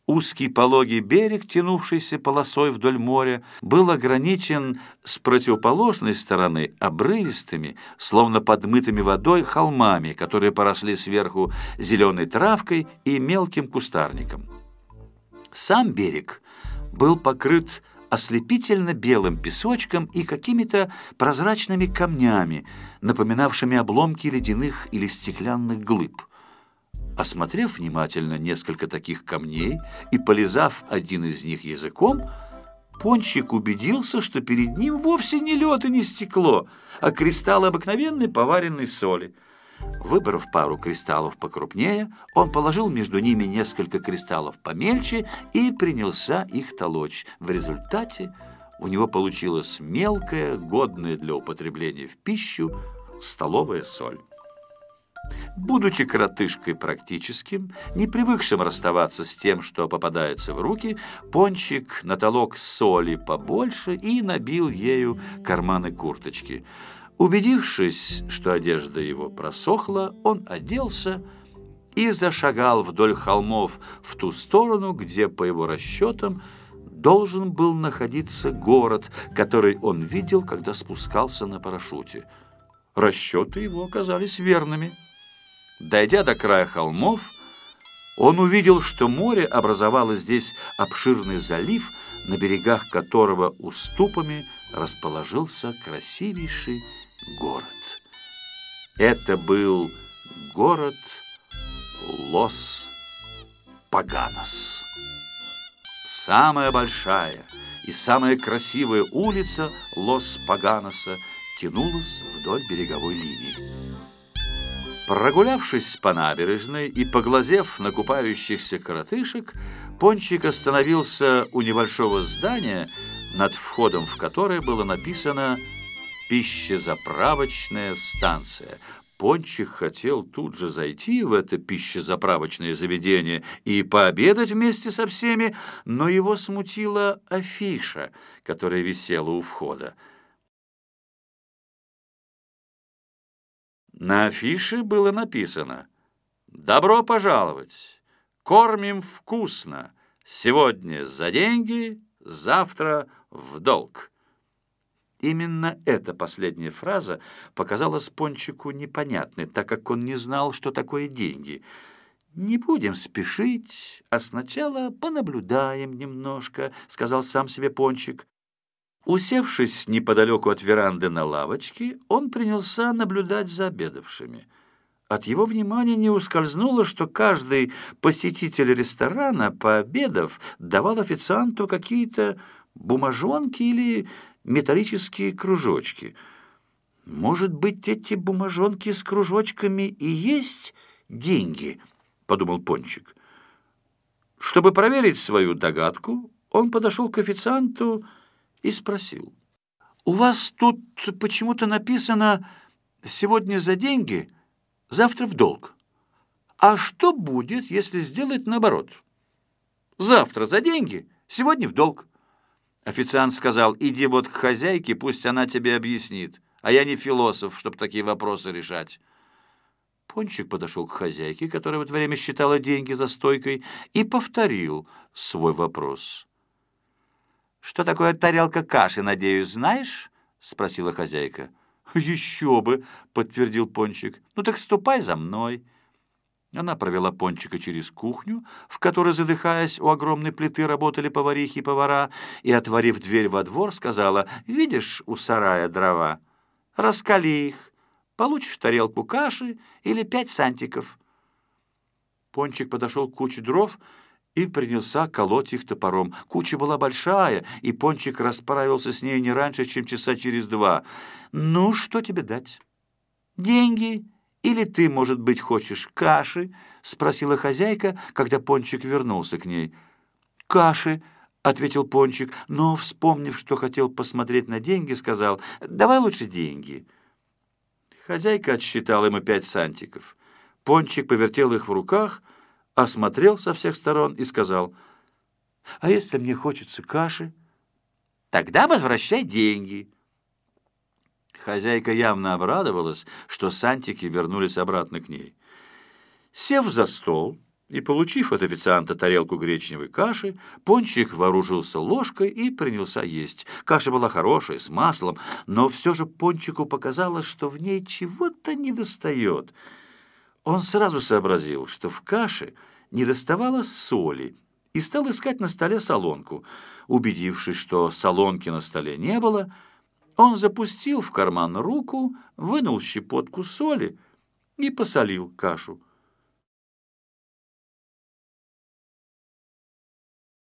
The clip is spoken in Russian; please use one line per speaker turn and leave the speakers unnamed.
Узкий пологий берег, тянувшийся полосой вдоль моря, был ограничен с противоположной стороны обрывистыми, словно подмытыми водой, холмами, которые поросли сверху зеленой травкой и мелким кустарником. Сам берег был покрыт ослепительно белым песочком и какими-то прозрачными камнями, напоминавшими обломки ледяных или стеклянных глыб. Осмотрев внимательно несколько таких камней и полизав один из них языком, Пончик убедился, что перед ним вовсе не лед и не стекло, а кристалл обыкновенной поваренной соли. Выбрав пару кристаллов покрупнее, он положил между ними несколько кристаллов помельче и принялся их толочь. В результате у него получилась мелкая, годная для употребления в пищу столовая соль. Будучи коротышкой практическим, не привыкшим расставаться с тем, что попадается в руки, Пончик натолок соли побольше и набил ею карманы курточки. Убедившись, что одежда его просохла, он оделся и зашагал вдоль холмов в ту сторону, где, по его расчетам, должен был находиться город, который он видел, когда спускался на парашюте. Расчеты его оказались верными. Дойдя до края холмов, он увидел, что море образовало здесь обширный залив, на берегах которого уступами расположился красивейший город. Это был город Лос-Паганос. Самая большая и самая красивая улица Лос-Паганоса тянулась вдоль береговой линии. Прогулявшись по набережной и поглазев на купающихся коротышек, Пончик остановился у небольшого здания, над входом в которое было написано «Пищезаправочная станция». Пончик хотел тут же зайти в это пищезаправочное заведение и пообедать вместе со всеми, но его смутила афиша, которая висела у входа. На афише было написано: «Добро пожаловать! Кормим вкусно! Сегодня за деньги, завтра в долг». Именно эта последняя фраза показалась Пончику непонятной, так как он не знал, что такое деньги. «Не будем спешить, а сначала понаблюдаем немножко», — сказал сам себе Пончик. Усевшись неподалеку от веранды на лавочке, он принялся наблюдать за обедавшими. От его внимания не ускользнуло, что каждый посетитель ресторана, пообедав, давал официанту какие-то бумажонки или металлические кружочки. «Может быть, эти бумажонки с кружочками и есть деньги?» — подумал Пончик. Чтобы проверить свою догадку, он подошел к официанту и спросил: «У вас тут почему-то написано «сегодня за деньги, завтра в долг». А что будет, если сделать наоборот? Завтра за деньги, сегодня в долг». Официант сказал: «Иди вот к хозяйке, пусть она тебе объяснит, а я не философ, чтобы такие вопросы решать». Пончик подошел к хозяйке, которая в это время считала деньги за стойкой, и повторил свой вопрос. «Что такое тарелка каши, надеюсь, знаешь?» — спросила хозяйка. «Еще бы!» — подтвердил Пончик. «Ну так ступай за мной». Она провела Пончика через кухню, в которой, задыхаясь, у огромной плиты работали поварихи и повара, и, отворив дверь во двор, сказала: «Видишь у сарая дрова? Раскали их. Получишь тарелку каши или 5 сантиков». Пончик подошел к куче дров и принялся колоть их топором. Куча была большая, и Пончик расправился с ней не раньше, чем часа через 2. «Ну, что тебе дать? Деньги? Или ты, может быть, хочешь каши?» — спросила хозяйка, когда Пончик вернулся к ней. «Каши», — ответил Пончик, но, вспомнив, что хотел посмотреть на деньги, сказал: «Давай лучше деньги». Хозяйка отсчитала ему 5 сантиков. Пончик повертел их в руках, осмотрел со всех сторон и сказал: «А если мне хочется каши?» «Тогда возвращай деньги». Хозяйка явно обрадовалась, что сантики вернулись обратно к ней. Сев за стол, И, получив от официанта тарелку гречневой каши, Пончик вооружился ложкой и принялся есть. Каша была хорошая, с маслом, но все же Пончику показалось, что в ней чего-то недостает. Он сразу сообразил, что в каше недоставало соли, и стал искать на столе солонку. Убедившись, что солонки на столе не было, он запустил в карман руку, вынул щепотку соли и посолил кашу.